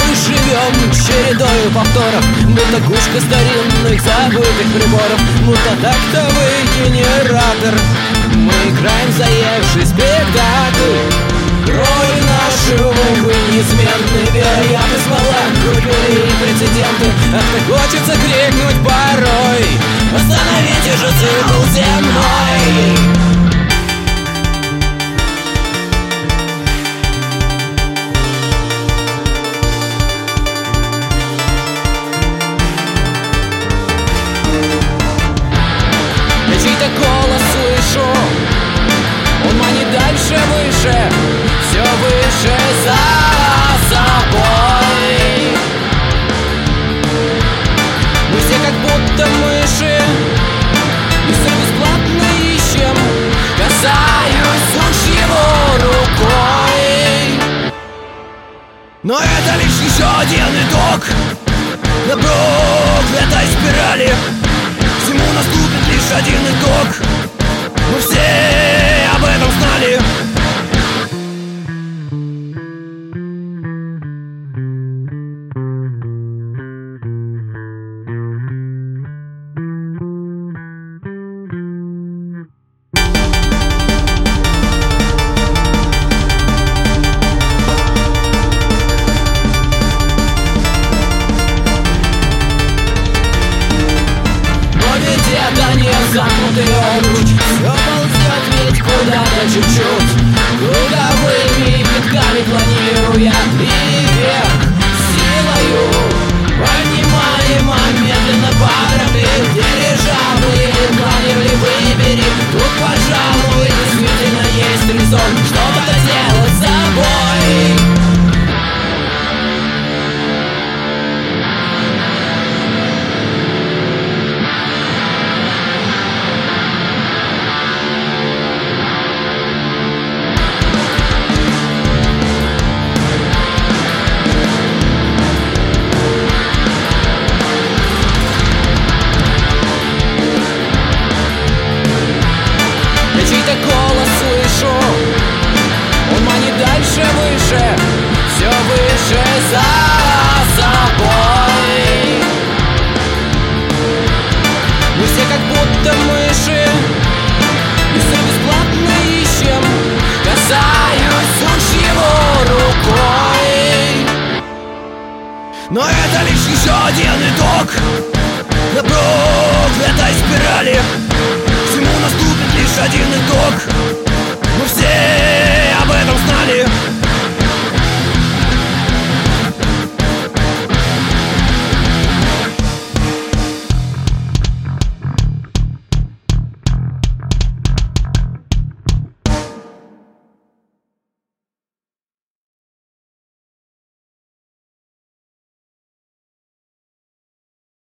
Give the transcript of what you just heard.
живем чередою повторов, будто кучка старинных забытых приборов, будто тактовый генератор. Мы играем заевший спектакль. Роли наши, увы, неизменны. Вероятность мала, крупели и прецеденты. А хочется крикнуть порой: остановите же цикл земной! Чей-то голос слышу, он манит дальше, выше, все выше за собой. Мы все как будто мыши, и все бесплатно ищем. Касаюсь уж его рукой. Но это лишь еще один итог на проклятой спирали. Всему наступит лишь один итог. Мы все об этом знали. Это не замкнутый обруч, все ползет ведь куда-то чуть-чуть, круговыми пятками планируя и вверх силою. Поднимаем медленно парами дирижаблы, планировали выбери. Тут, пожалуй, действительно есть резон что-то делать с собой. Чей-то голос слышу, он манит дальше, выше, все выше за собой. Мы все как будто мыши, и все бесплатно ищем. Касаюсь уж его рукой. Но это лишь еще один итог. Добро